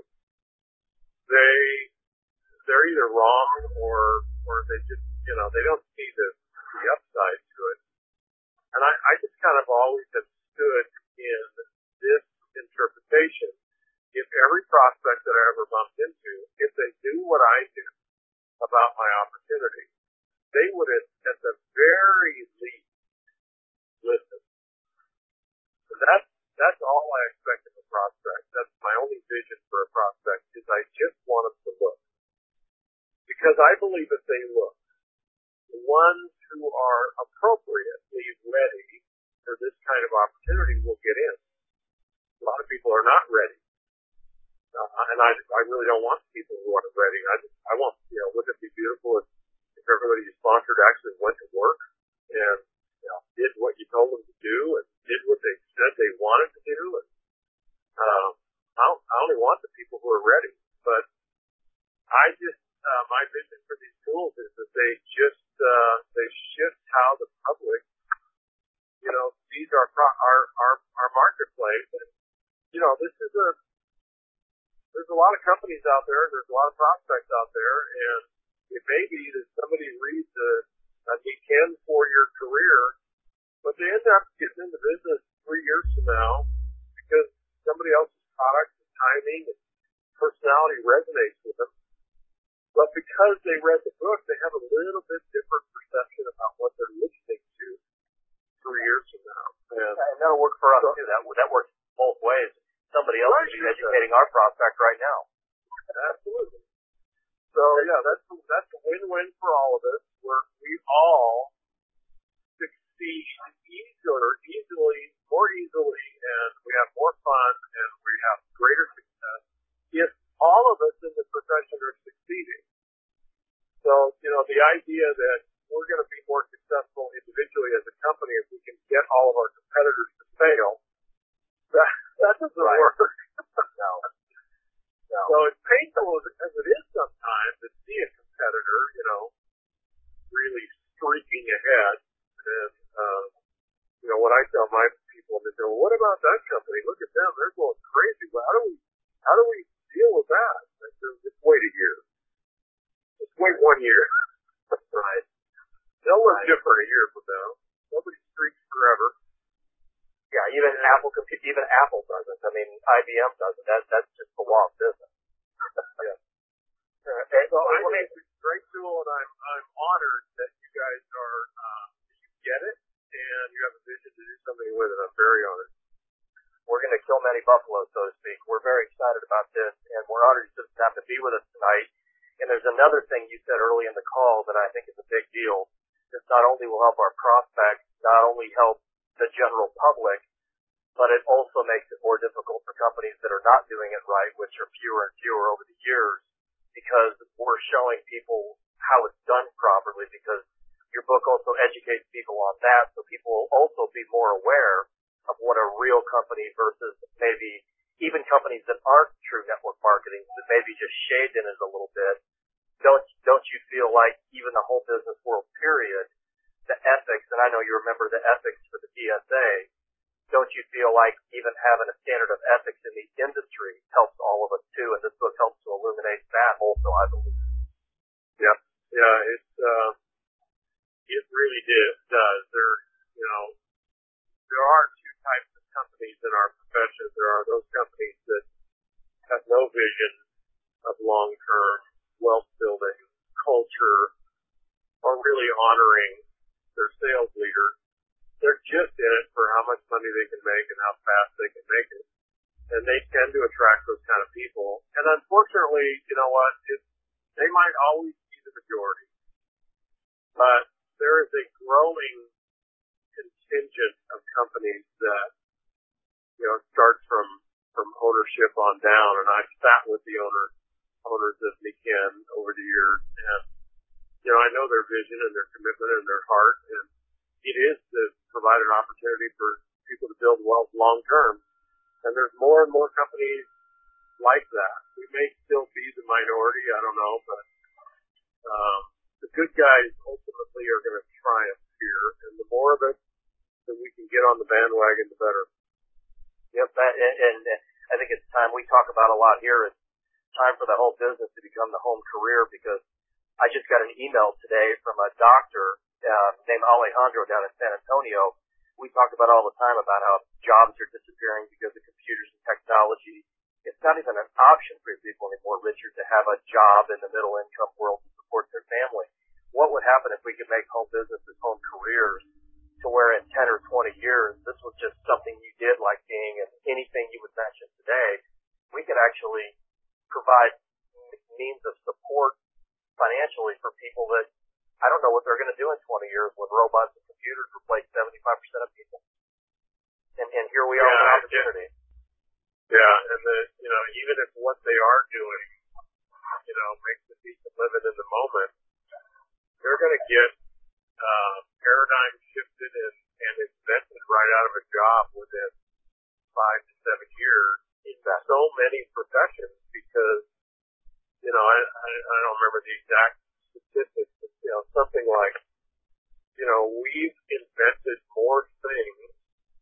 they're either wrong or they just, they don't see the upside to it. And I just kind of always have stood in this interpretation. If every prospect that I ever bumped into, if they knew what I knew about my opportunity, they would have, at the very least, listened. So that's all I expect of a prospect. That's my only vision for a prospect, is I just want them to look. Because I believe if they look, the ones who are appropriately ready for this kind of opportunity will get in. A lot of people are not ready. And I really don't want people who aren't ready. I want, wouldn't it be beautiful if everybody you sponsored actually went to work and, did what you told them to do and did what they said they wanted to do. And, I sees our marketplace. And, there's a lot of companies out there, there's a lot of prospects out there, and it may be that somebody reads a Niken 4-year career, but they end up getting into business 3 years from now because somebody else's product and timing and personality resonates with them. But because they read the book, they have a little bit different perception about what they're listening to 3 years from now. And that'll work for us too. That works both ways. Somebody else is educating our prospect right now. Absolutely. So yeah, that's a win-win for all of us, where we all succeed more easily, and we have more fun, and we have greater success if all of us in the profession are succeeding. So, the idea that we're going to be more successful individually as a company if we can get all of our competitors to fail, that doesn't work. No. So as painful as it is sometimes to see a competitor, really streaking ahead. And, when I tell my people, they go, what about that company? Look at them. They're going crazy. But how do we deal with that? I said, just wait a year. Just wait 1 year. Right. They'll look different a year from now. Nobody streaks forever. Yeah, even Apple doesn't. I mean, IBM doesn't. That's just the law of business. Yeah. So I think it's a great tool, and I'm honored that you guys you get it, and you have a vision to do something with it. I'm very honored. We're going to kill many buffaloes, so to speak. We're very excited about this, and we're honored you just have to be with us tonight. And there's another thing you said early in the call that I think is a big deal. This not only will help our prospects, not only help the general public, but it also makes it more difficult for companies that are not doing it right, which are fewer and fewer over the years, because we're showing people how it's done properly, because your book also educates people on that, so people will also be more aware of what a real company versus maybe even companies that aren't true network marketing, that maybe just shaved in it a little bit. Don't you feel like even the whole business world period, the ethics, and I know you remember the ethics for the DSA, don't you feel like even having a standard of ethics in the industry helps all of us too? And this book helps to illuminate that also, I believe. Yeah. Yeah, it really does. There are two types of companies in our profession. There are those companies that have no vision of long-term wealth building, culture, or really honoring their sales leaders. They're just in it for how much money they can make and how fast they can make it. And they tend to attract those kind of people. And unfortunately, you know what? They might always be the majority. But there is a growing contingent of companies that, starts from ownership on down. And I've sat with the owners of Niken over the years. And, I know their vision and their commitment and their heart. And it is to provide an opportunity for people to build wealth long term. And there's more and more companies like that. We may still be the minority, I don't know, but the good guys ultimately are going to triumph here. And the more of it that we can get on the bandwagon, the better. Yep, and I think it's time we talk about a lot here. It's time for the whole business to become the home career, because I just got an email today from a doctor named Alejandro down in San Antonio. We talk about all the time about how jobs are disappearing because of computers and technology. It's not even an option for people anymore, Richard, to have a job in the middle income world to support their family. What would happen if we could make home businesses home careers, to where in 10 or 20 years, this was just something you did like being in anything you would mention today? We could actually provide means of support financially for people that I don't know what they're going to do in 20 years when robots and computers replace 75% of people. And here we are with an opportunity. Yeah, and even if what they are doing, makes a decent living in the moment, they're going to get paradigm shifted and invented right out of a job within 5 to 7 years in so many professions, because, I don't remember the exact statistics, but, something like, we've invented more things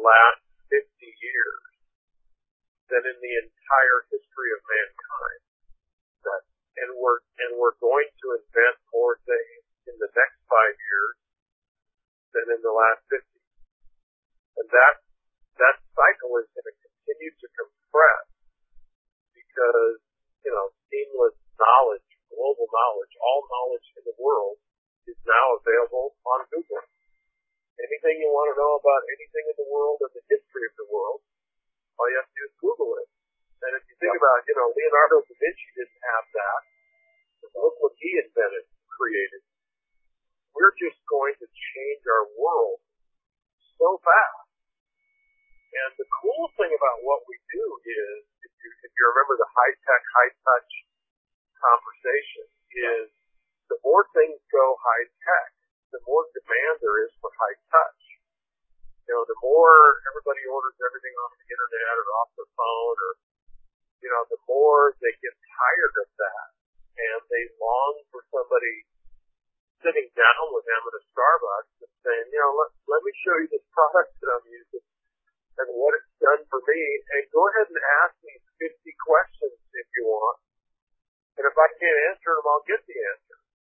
last 50 years than in the entire history of mankind. And we're going to invent more things in the next 5 years than in the last 50. And that cycle is going to continue to compress because, seamless knowledge, global knowledge, all knowledge in the world is now available on Google. Anything you want to know about anything in the world and the history of the world, all you have to do is Google it. And if you think about, Leonardo da Vinci didn't have that. Look what he invented, created. We're just going to change our world so fast. And the cool thing about what we do is, if you remember the high-tech, high-touch conversation, is the more things go high-tech, the more demand there is for high-touch. The more everybody orders everything off the internet or off the phone, or, the more they get tired of that, and they long for somebody sitting down with them at a Starbucks and saying, let me show you this product that I'm using and what it's done for me, and go ahead and ask me 50 questions if you want. And if I can't answer them, I'll get the answer.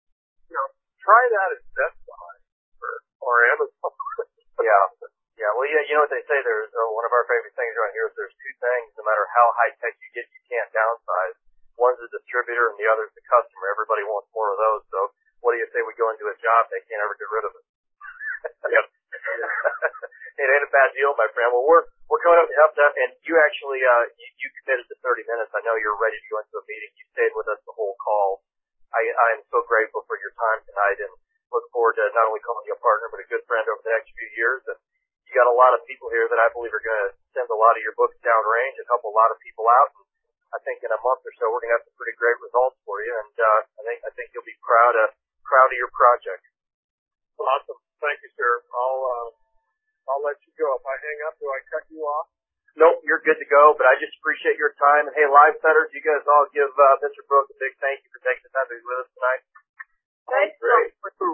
Try that at Best Buy or Amazon. Yeah. Yeah. Well, you know what they say, there's one of our favorite things around here is there's two things, no matter how high tech you get, you can't downsize. One's the distributor and the other's the customer. Everybody wants more of those. So what do you say we go into a job, they can't ever get rid of it? Yep. It ain't a bad deal, my friend. Well, we're coming up to help that, and you actually, you committed to 30 minutes. I know you're ready to go into a meeting. You stayed with us the whole call. I am so grateful for your time tonight, and look forward to not only calling you a partner, but a good friend over the next few years. And you got a lot of people here that I believe are going to send a lot of your books downrange and help a lot of people out. And I think in a month or so, we're going to have some pretty great results for you. And, I think you'll be proud of your project. Awesome. Thank you, sir. I'll let you go. If I hang up, do I cut you off? Nope, you're good to go, but I just appreciate your time. And hey, live setters, you guys all give Mr. Brooks a big thank you for taking the time to be with us tonight. Thanks. Great.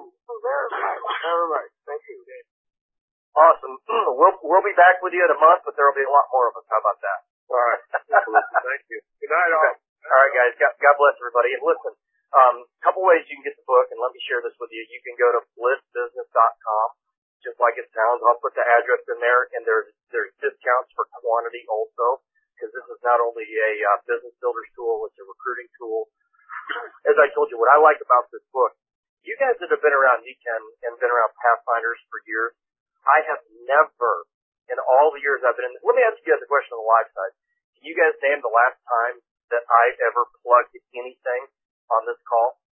All right. Thank you, Dave. Awesome. We'll be back with you in a month, but there will be a lot more of us. How about that? All right. Thank you. Good night, all. All right, guys. God bless everybody. And listen, couple ways you can get the book, and let me share this with you. You can go to blissbusiness.com, just like it sounds. I'll put the address in there, and there's discounts for quantity also, because this is not only a business builder's tool, it's a recruiting tool. As I told you, what I like about this book, you guys that have been around NECAN and been around Pathfinders for years, I have never, in all the years I've been in, let me ask you guys a question on the live side. Can you guys name the last time that I ever plugged anything on this call?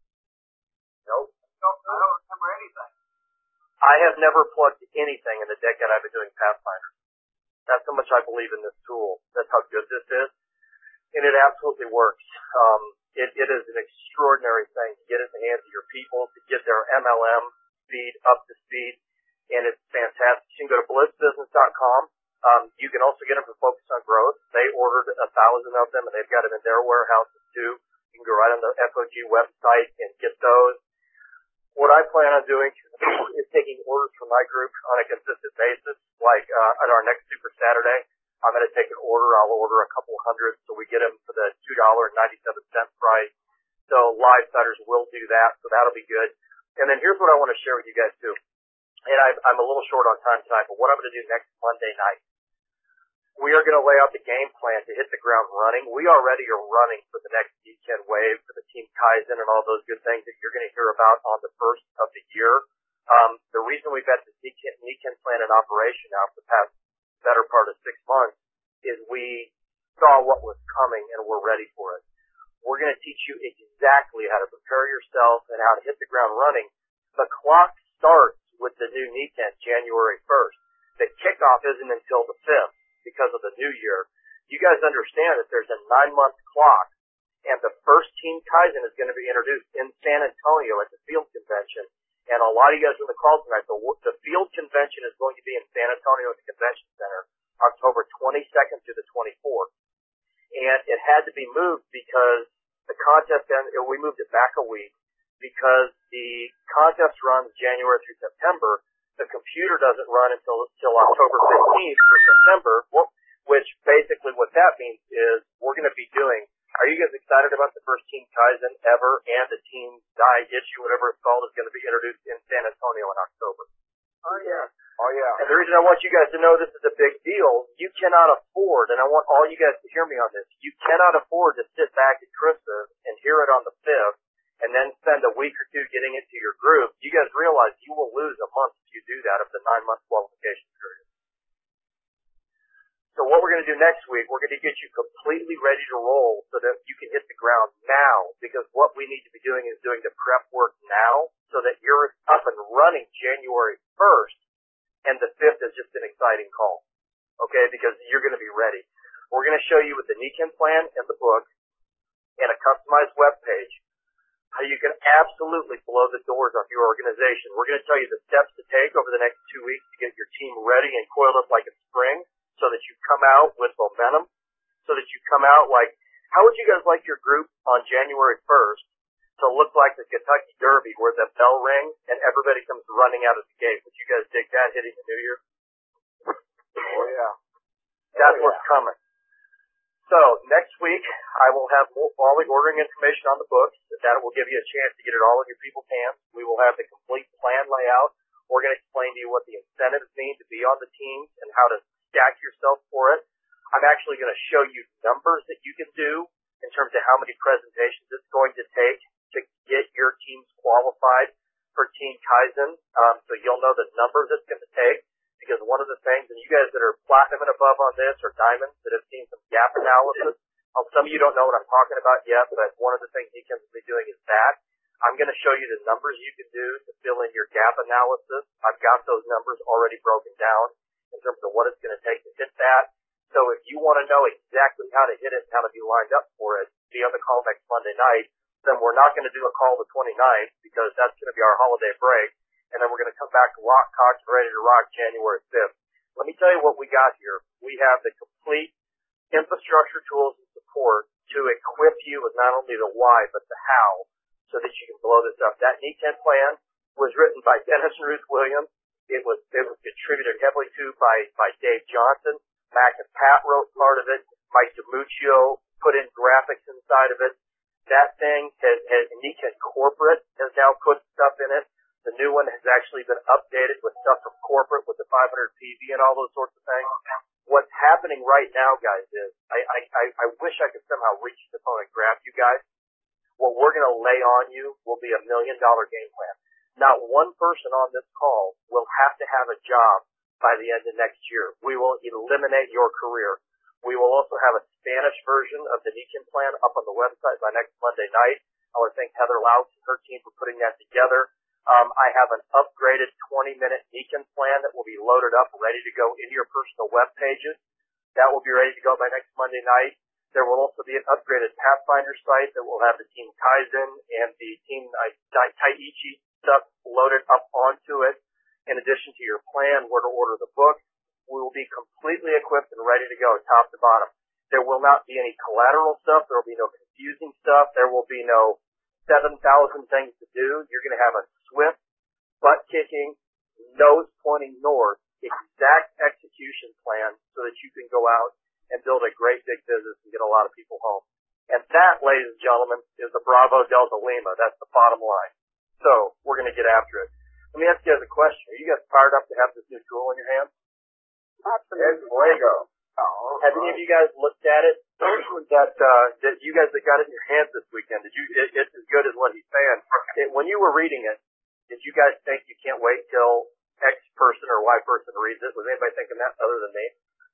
Nope. I don't remember anything. I have never plugged anything in the decade I've been doing Pathfinders. That's how much I believe in this tool. That's how good this is. And it absolutely works. It is an extraordinary thing to get it in the hands of your people, to get their MLM speed up to speed. And it's fantastic. You can go to blissbusiness.com. You can also get them for Focus on Growth. They ordered 1,000 of them, and they've got them in their warehouses too. You can go right on the FOG website and get those. What I plan on doing is taking orders from my group on a consistent basis. Like on our next Super Saturday, I'm going to take an order. I'll order a couple hundred, so we get them for the $2.97 price. So live setters will do that, so that'll be good. And then here's what I want to share with you guys too. And I'm a little short on time tonight, but what I'm going to do next Monday night, we are going to lay out the game plan to hit the ground running. We already are running for the next weekend wave, for the Team Kaizen and all those good things that you're going to hear about on the first of the year. The reason we've had this NECAN plan in operation now for the past better part of 6 months is we saw what was coming and we're ready for it. We're going to teach you exactly how to prepare yourself and how to hit the ground running. The clock starts with the new NECAN January 1st. The kickoff isn't until the 5th because of the new year. You guys understand that there's a 9-month clock, and the first Team Kaizen is going to be introduced in San Antonio at the Field Convention. And a lot of you guys on the call tonight, the Field Convention is going to be in San Antonio at the Convention Center, October 22nd through the 24th. And it had to be moved because the contest, we moved it back a week, because the contest runs January through September, The computer doesn't run until October 15th for September, which basically what that means is we're going to be doing. Are you guys excited about the first Team Kaizen ever and the Team Daiichi, whatever it's called, is going to be introduced in San Antonio in October? Oh, yeah. Oh, yeah. And the reason I want you guys to know this is a big deal, you cannot afford, and I want all you guys to hear me on this, you cannot afford to sit back at Christmas and hear it on the 5th and then spend a week or two getting into your group. You guys realize you will lose a month if you do that of the 9-month qualification period. So what we're going to do next week, we're going to get you completely ready to roll so that you can hit the ground now, because what we need to be doing is doing the prep work now so that you're up and running January 1st, and the 5th is just an exciting call, okay, because you're going to be ready. We're going to show you with the Nikken plan and the book and a customized web page how you can absolutely blow the doors off your organization. We're going to tell you the steps to take over the next 2 weeks to get your team ready and coiled up like a spring so that you come out with momentum, so that you come out like, how would you guys like your group on January 1st to look like the Kentucky Derby where the bell rings and everybody comes running out of the gate? Would you guys dig that hitting the new year? Oh, yeah. That's what's coming. So next week, I will have all the ordering information on the books. That will give you a chance to get it all in your people's hands. We will have the complete plan layout. We're going to explain to you what the incentives mean to be on the team and how to stack yourself for it. I'm actually going to show you numbers that you can do in terms of how many presentations it's going to take to get your teams qualified for Team Kaizen. So you'll know the numbers it's going to take. Because one of the things, and you guys that are platinum and above on this, or diamonds, that have seen some gap analysis, some of you don't know what I'm talking about yet, but one of the things you can be doing is that. I'm going to show you the numbers you can do to fill in your gap analysis. I've got those numbers already broken down in terms of what it's going to take to hit that. So if you want to know exactly how to hit it and how to be lined up for it, be on the call next Monday night. Then we're not going to do a call the 29th because that's going to be our holiday break. And then we're going to come back to rock, cocked, ready to rock January 5th. Let me tell you what we got here. We have the complete infrastructure, tools, and support to equip you with not only the why, but the how, so that you can blow this up. That Nikken plan was written by Dennis and Ruth Williams. It was contributed heavily to by Dave Johnson. Mac and Pat wrote part of it. Mike DiMuccio put in graphics inside of it. That thing has Nikken Corporate has now put stuff in it. The new one has actually been updated with stuff from corporate with the 500 PV and all those sorts of things. What's happening right now, guys, is I wish I could somehow reach the phone and grab you guys. What we're going to lay on you will be $1 million game plan. Not one person on this call will have to have a job by the end of next year. We will eliminate your career. We will also have a Spanish version of the Nikken plan up on the website by next Monday night. I want to thank Heather Louts and her team for putting that together. I have an upgraded 20-minute Nikken plan that will be loaded up, ready to go into your personal web pages. That will be ready to go by next Monday night. There will also be an upgraded Pathfinder site that will have the Team Kaizen and the Team Daiichi stuff loaded up onto it. In addition to your plan, where to order the book, we will be completely equipped and ready to go, top to bottom. There will not be any collateral stuff. There will be no confusing stuff. There will be no 7,000 things to do. You're going to have a swift, butt-kicking, nose-pointing north, exact execution plan so that you can go out and build a great big business and get a lot of people home. And that, ladies and gentlemen, is the Bravo Delta Lima. That's the bottom line. So we're going to get after it. Let me ask you guys a question. Are you guys fired up to have this new tool in your hands? It's Lego. Have any of you guys looked at it? That you guys that got it in your hands this weekend, it's as good as what he's saying. When you were reading it, did you guys think you can't wait till X person or Y person reads it? Was anybody thinking that other than me?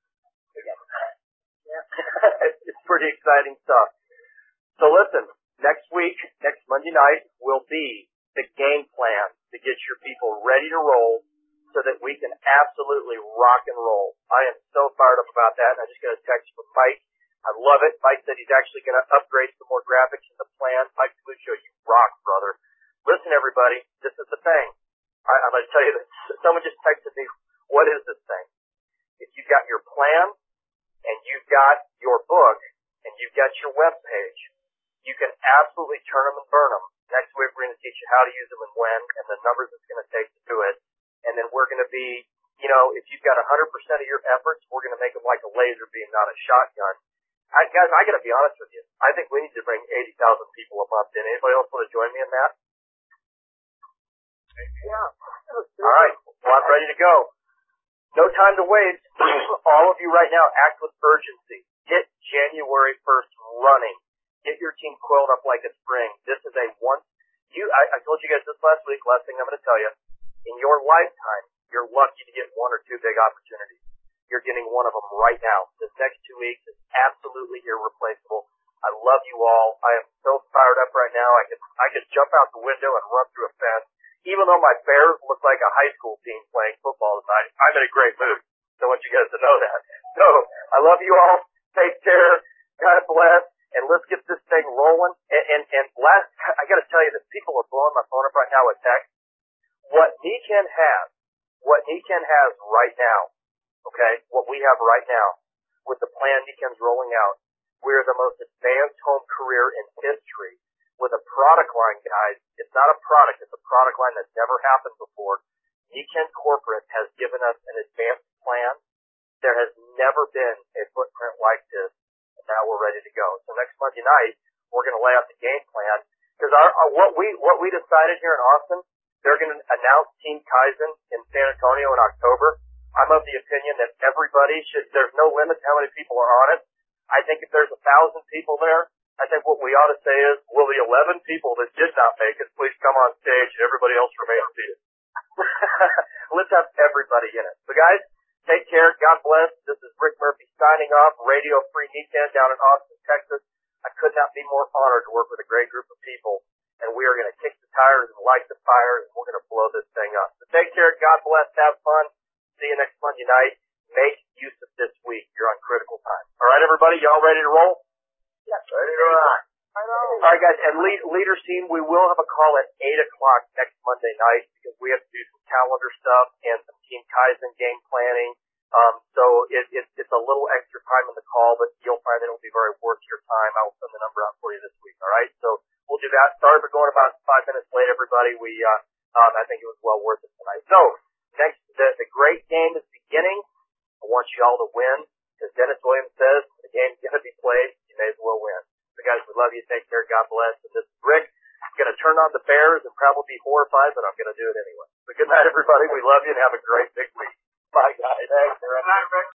Yeah. It's pretty exciting stuff. So listen, next week, next Monday night, will be the game plan to get your people ready to roll so that we can absolutely rock and roll. I am so fired up about that. And I just got a text from Mike. I love it. Mike said he's actually going to upgrade some more graphics in the plan. Mike Lucio, you rock, brother. Listen, everybody, this is the thing. I'm going to tell you this. Someone just texted me, what is this thing? If you've got your plan and you've got your book and you've got your web page, you can absolutely turn them and burn them. Next week, we're going to teach you how to use them and when and the numbers it's going to take to do it. and then we're going to be, you know, if you've got 100% of your efforts, we're going to make them like a laser beam, not a shotgun. Guys, I got to be honest with you. I think we need to bring 80,000 people a month in. Anybody else want to join me in that? Yeah. All right. Well, I'm ready to go. No time to waste. All of you right now, act with urgency. Get January 1st running. Get your team coiled up like a spring. This is a I told you guys this last week, last thing I'm going to tell you. In your lifetime, you're lucky to get one or two big opportunities. You're getting one of them right now. This next 2 weeks is absolutely irreplaceable. I love you all. I am so fired up right now. I could jump out the window and run through a fence. Even though my Bears look like a high school team playing football tonight, I'm in a great mood. So I want you guys to know that. So I love you all. Take care. God bless. And let's get this thing rolling. And last, I got to tell you that people are blowing my phone up right now with text. What NECAN has right now, okay, what we have right now with the plan NECAN's rolling out, we're the most advanced home career in history with a product line, guys. It's not a product. It's a product line that's never happened before. NECAN Corporate has given us an advanced plan. There has never been a footprint like this. Now we're ready to go. So next Monday night, we're going to lay out the game plan because what we decided here in Austin, they're going to announce Team Kaizen in San Antonio in October. I'm of the opinion that everybody there's no limit to how many people are on it. I think if there's 1,000 people there, I think what we ought to say is, will the 11 people that did not make it please come on stage and everybody else remain seated? Let's have everybody in it. So guys, take care. God bless. This is Rick Murphy signing off. Radio Free NECAN down in Austin, Texas. I could not be more honored to work with a great group of people. And we are going to kick the tires and light the fire, and we're going to blow this thing up. So take care. God bless. Have fun. See you next Monday night. Make use of this week. You're on critical time. All right, everybody. Y'all ready to roll? Yes. Ready to rock. All right, guys. And leaders team, we will have a call at 8 o'clock next Monday night because we have to do some calendar stuff and some Team Kaizen game planning. So it's a little extra time in the call, but you'll find that it'll be very worth your time. I will send the number out for you this week. All right. So we'll do that. Sorry for going about 5 minutes late, everybody. I think it was well worth it tonight. So next, the great game is beginning. I want you all to win. As Dennis Williams says, the game's going to be played. You may as well win. So guys, we love you. Take care. God bless. And this is Rick. I'm going to turn on the Bears and probably be horrified, but I'm going to do it anyway. So good night, everybody. We love you and have a great big week. Bye, guys. Thanks. Good night, Rick.